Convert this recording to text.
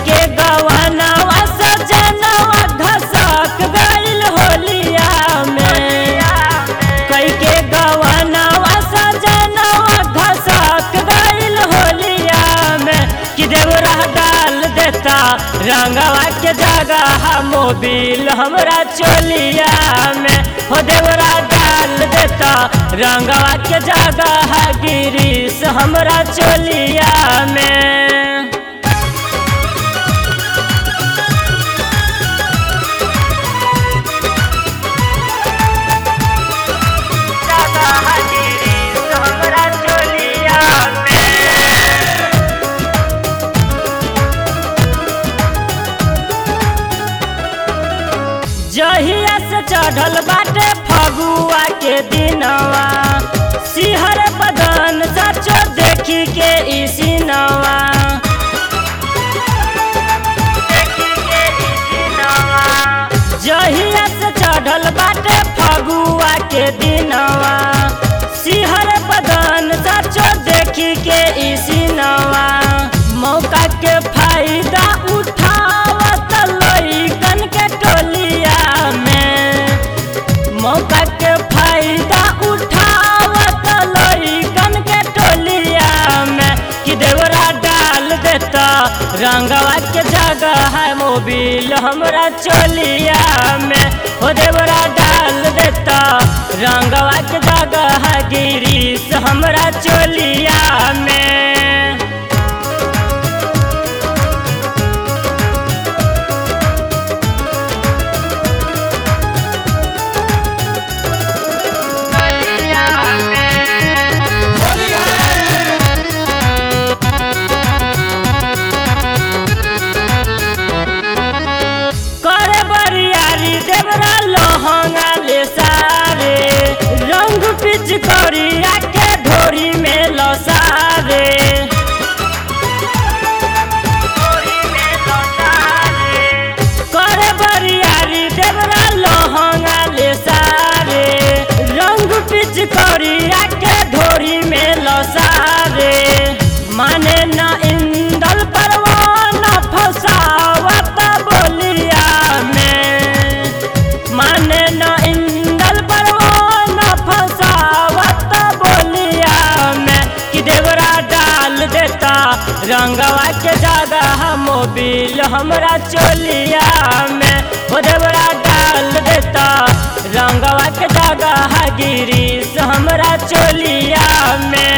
के गवानवा सजनवा घसक गइल होलिया में, कई के गवानवा सजनवा घसक गइल होलिया में, कि देवरा डाल देता रंगवा के जगह मोबिल हमरा चोलिया में, हो देवरा डाल देता रंगवा के जगह गिरीश हमरा चोलिया में। जहिया से चढ़ल बाटे फगुआ के दिनवा, सिहर बदन सचो देखी के इसिनवा, जहिया से चढ़ल बाटे फगुआ के दिनवा, सिहर बदन सचो देखी के इसिनवा, मौका के फायदा उठावत लइकन के टोलिया में, मौका के फायदा उठावत लइकन के टोलिया में, कि देवरा डाल देता रंगवा के जगह मोबिल हमरा चोलिया में, हो देवरा डाल देता रंगवा के जगह गिरीश हमरा चोलिया में। देवरा लहंगा ले सारे रंग पिचकारिया के ढोरी में लसारे, करे बरियारी देवरा लहंगा ले सारे रंग पिचकारिया के ढोरी में लसारे, माने न इंदल परवाना फसावत बोलिया में, माने न इंदल परवाना फसावत बोलिया में, कि देवरा डाल देता रंगवा के जगह मोबिल हमरा चोलिया में, हो देवरा डाल देता रंगवा के जगह गिरीश हमरा चोलिया में।